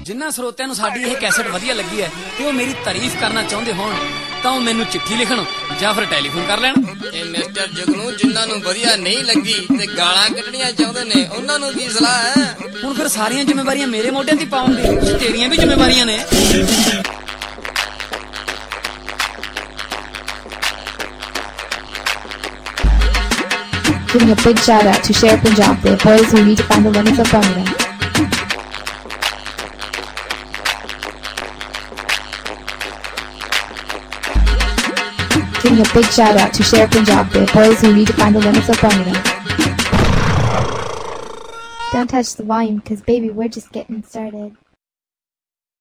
ਜਿਨ੍ਹਾਂ ਸਰੋਤਿਆਂ ਨੂੰ ਸਾਡੀ ਇਹ ਕੈਸਟ ਵਧੀਆ ਲੱਗੀ ਹੈ ਤੇ ਉਹ ਮੇਰੀ ਤਾਰੀਫ ਕਰਨਾ ਚਾਹੁੰਦੇ ਹੋਣ ਤਾਂ ਉਹ ਮੈਨੂੰ ਚਿੱਠੀ ਲਿਖਣ ਜਾਂ ਫਿਰ ਟੈਲੀਫੋਨ ਕਰ ਲੈਣ। ਇਹ ਮਿਸਟਰ ਜਗਨੂ ਜਿਨ੍ਹਾਂ ਨੂੰ ਵਧੀਆ ਨਹੀਂ ਲੱਗੀ ਤੇ ਗਾਲਾਂ ਕੱਢਣੀਆਂ ਚਾਹੁੰਦੇ ਨੇ ਉਹਨਾਂ ਨੂੰ ਕੀ ਸਲਾਹ ਹੈ? ਹੁਣ ਫਿਰ ਸਾਰੀਆਂ ਜ਼ਿੰਮੇਵਾਰੀਆਂ ਮੇਰੇ ਮੋਢਿਆਂ ਤੇ ਪਾਉਂਗੇ, ਤੇਰੀਆਂ ਵੀ ਜ਼ਿੰਮੇਵਾਰੀਆਂ ਨੇ। Giving a big shout out to Share Punjab, the boys who need to find the limits of Birmingham. Giving a big shout out to Share Punjab, the boys who need to find the limits of Birmingham. Don't touch the volume, cause baby, we're just getting started.